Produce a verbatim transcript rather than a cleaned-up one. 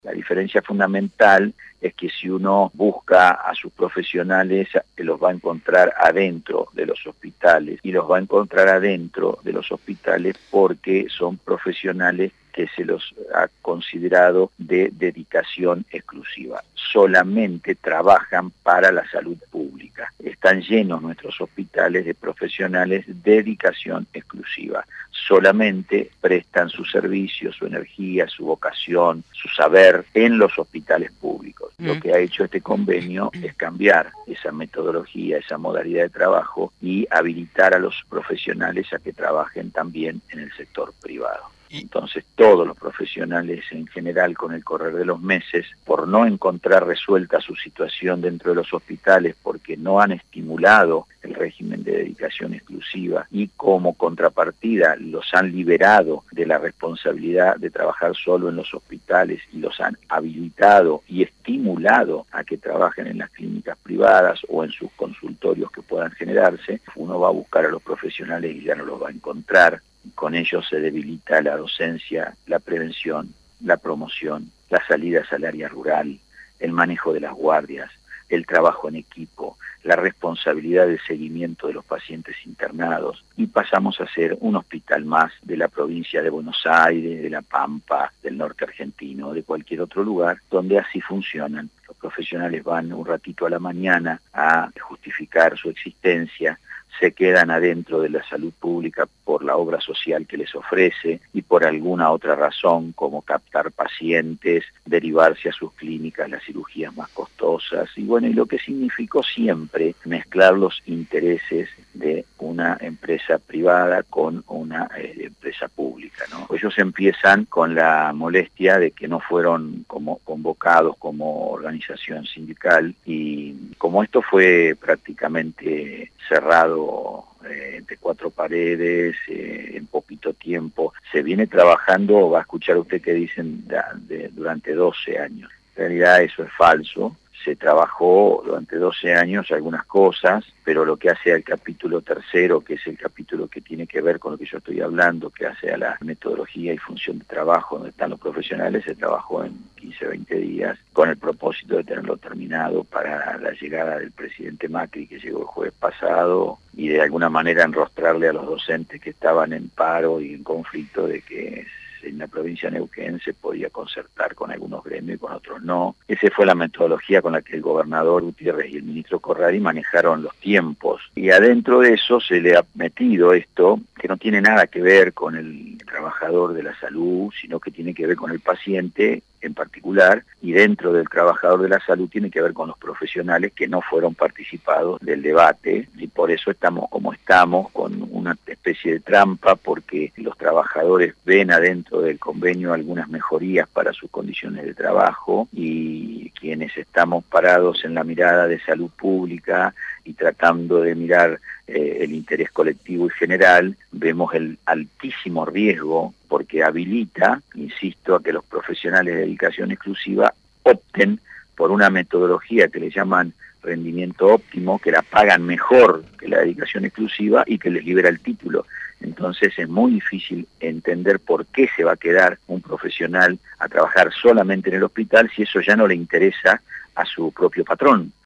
La diferencia fundamental es que si uno busca a sus profesionales, los va a encontrar adentro de los hospitales, y los va a encontrar adentro de los hospitales porque son profesionales que se los ha considerado de dedicación exclusiva. Solamente trabajan para la salud pública. Están llenos nuestros hospitales de profesionales de dedicación exclusiva. Solamente prestan su servicio, su energía, su vocación, su saber en los hospitales públicos. Mm. Lo que ha hecho este convenio es cambiar esa metodología, esa modalidad de trabajo y habilitar a los profesionales a que trabajen también en el sector privado. Entonces todos los profesionales en general, con el correr de los meses, por no encontrar resuelta su situación dentro de los hospitales, porque no han estimulado el régimen de dedicación exclusiva y como contrapartida los han liberado de la responsabilidad de trabajar solo en los hospitales y los han habilitado y estimulado a que trabajen en las clínicas privadas o en sus consultorios que puedan generarse, uno va a buscar a los profesionales y ya no los va a encontrar. Con ello se debilita la docencia, la prevención, la promoción, la salida al área rural, el manejo de las guardias, el trabajo en equipo, la responsabilidad del seguimiento de los pacientes internados, y pasamos a ser un hospital más de la provincia de Buenos Aires, de La Pampa, del norte argentino, de cualquier otro lugar, donde así funcionan. Los profesionales van un ratito a la mañana a justificar su existencia, se quedan adentro de la salud pública por la obra social que les ofrece y por alguna otra razón, como captar pacientes, derivarse a sus clínicas las cirugías más costosas, y bueno, y lo que significó siempre mezclar los intereses de una empresa privada con una eh, empresa pública, ¿no? Ellos empiezan con la molestia de que no fueron como convocados como organización sindical, y como esto fue prácticamente cerrado Eh, entre cuatro paredes, eh, en poquito tiempo, se viene trabajando, va a escuchar usted que dicen de, de, durante doce años. En realidad eso es falso. Se trabajó durante doce años algunas cosas, pero lo que hace al capítulo tercero, que es el capítulo que tiene que ver con lo que yo estoy hablando, que hace a la metodología y función de trabajo, donde están los profesionales, se trabajó en quince, veinte días, con el propósito de tenerlo terminado para la llegada del presidente Macri, que llegó el jueves pasado, y de alguna manera enrostrarle a los docentes que estaban en paro y en conflicto de que en la provincia de Neuquén se podía concertar con algunos gremios y con otros no. Esa fue la metodología con la que el gobernador Gutiérrez y el ministro Corradi manejaron los tiempos. Y adentro de eso se le ha metido esto, que no tiene nada que ver con el trabajador de la salud, sino que tiene que ver con el paciente en particular, y dentro del trabajador de la salud tiene que ver con los profesionales que no fueron participados del debate, y por eso estamos como estamos, con una especie de trampa, porque los trabajadores ven adentro del convenio algunas mejorías para sus condiciones de trabajo, y quienes estamos parados en la mirada de salud pública y tratando de mirar eh, el interés colectivo y general, vemos el altísimo riesgo, porque habilita, insisto, a que los profesionales de dedicación exclusiva opten por una metodología que le llaman rendimiento óptimo, que la pagan mejor que la dedicación exclusiva y que les libera el título. Entonces es muy difícil entender por qué se va a quedar un profesional a trabajar solamente en el hospital si eso ya no le interesa a su propio patrón.